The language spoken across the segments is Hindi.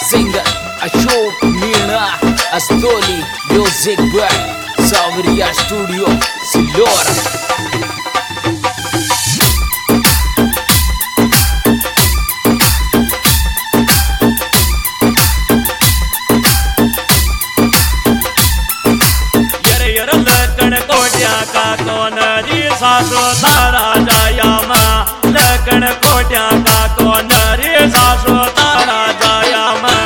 Singer Ashok Meena Astoli, music by Sauriya Studio Silora. सासो तारा जाया मां लकड़ कोट्या का कौन रे सासो तारा जाया मां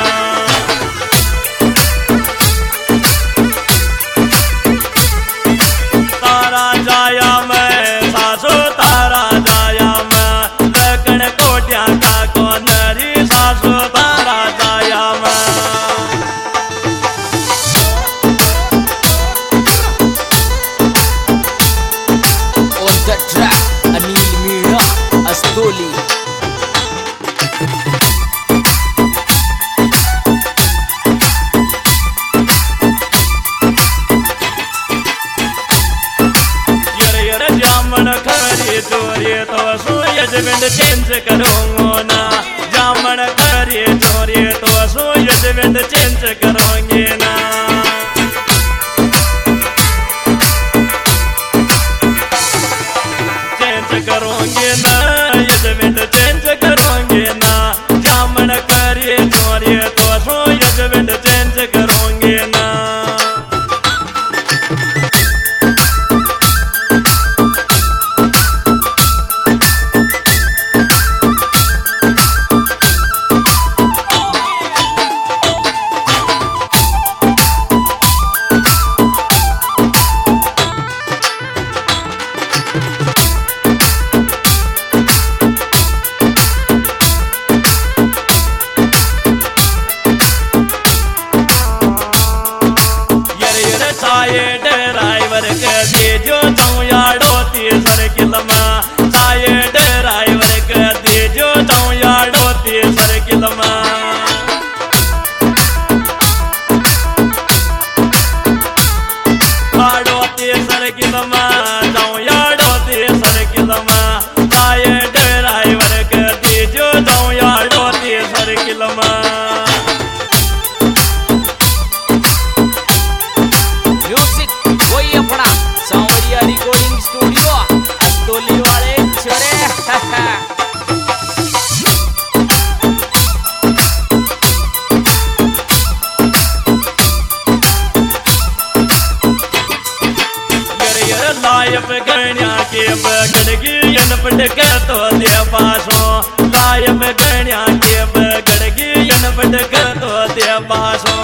तारा जाया मैं सासो तारा जाया मां लकड़ कोट्या का कौन रे सासो तारा जाया मां The track Anil Meena Astoli. यर जामन खरी चोरी तो सूरज बिंद चेंज करूंगा ना जामन खरी चोरी तो सूरज बिंद चेंज करोगे ना करोगे ना यजविंद चेंज करोगे ना जामन करिए चोरिए तो सो यजविंद चेंज करोगे ना ड्राइवर के दीजो चौयाड़ो तीसर किलमा साये ड्राइवर के दीजो चौयाड़ो तीसर किलमा आड़ो तीसर किलमा चौयाड़ो तीसर किलमा साये ड्राइवर के दीजो चौयाड़ो तीसर किलमा Sauriya Recording Studio Astoli वाले छोरे यर लायप गण्या के बगड़गी यन पटक तो दे पासों लायप गण्या के बगड़गी यन पटक तो दे पासों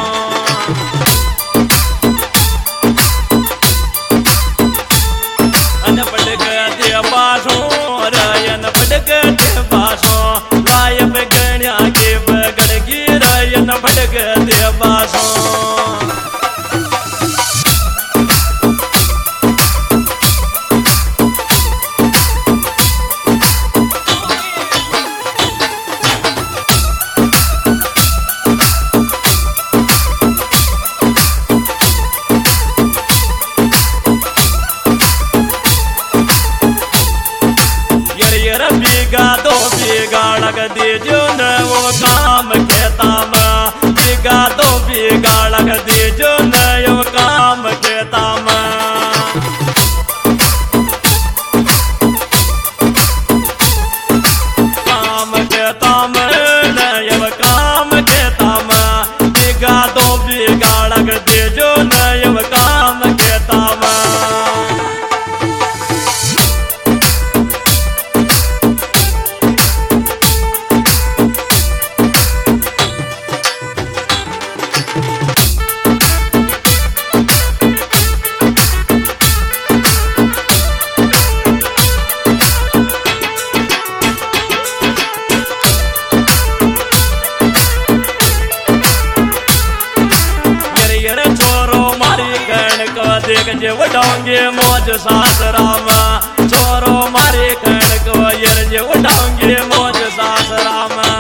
रयन भटक दे बासों लायब गण्या के बगड़गी रयन भटक दे बासों बीघा दो बीघा लग दीजो न वो काम खेता मां बीघा दो बीघा लग दीजो न वो काम खेता मां काम खेता मां न वो काम खेता मां बीघा दो बीघा लग दीजो न वो काम खेता मां देख जे उठाऊंगे मौज सासरामा छोरो मारे कण को यर जे उठाऊंगे मौज सासरामा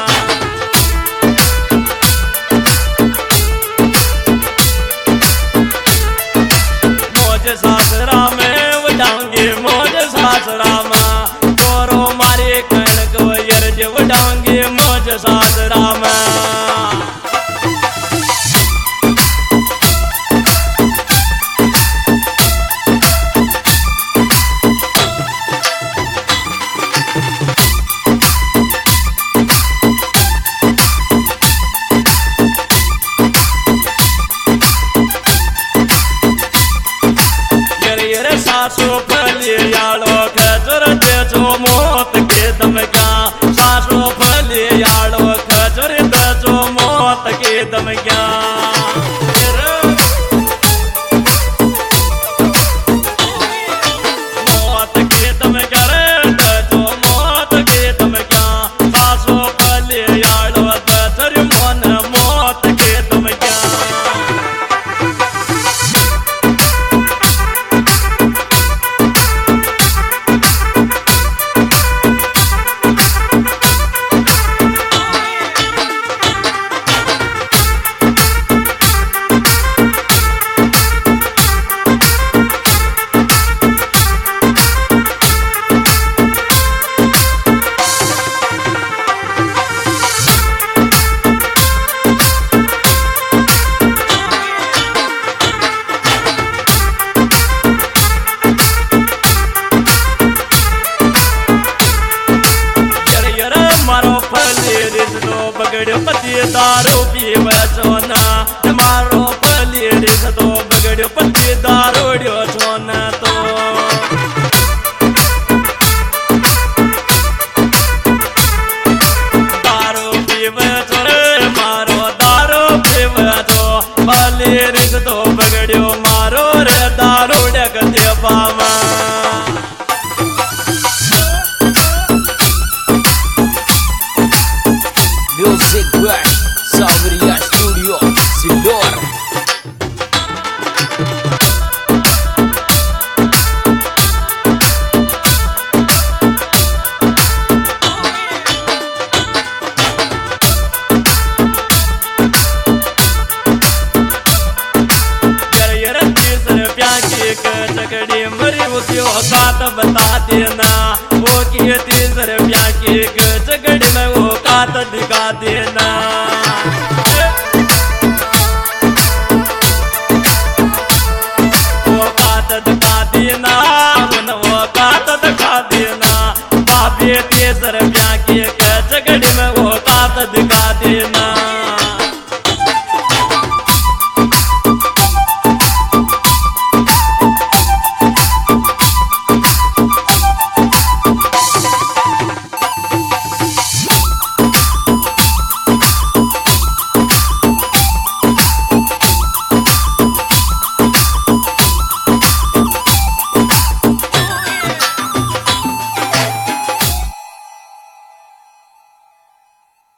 मौज सासरा में उठाऊंगे मौज सासरामा छोरो मारे कण को यर जे उठाऊंगे मौज सासरामा बगड़ो पति दारू पीव छोना मारो पलीरिस तो बगड़ो पति दारू छोना तो दारू पीव छो मारो दारू पीव छो पलीरिस तो बगड़ो मारो रे दारू डकते पावा Music by Sabriya Studio, Sindor. चकड़ी मरी उसको कात बता देना वो की 3 रुपया की चकड़ी में वो कात दिखा देना वो कात दिखा देना वो कात दिखा देना बाबे 3 रुपया की चकड़ी में वो कात दिखा देना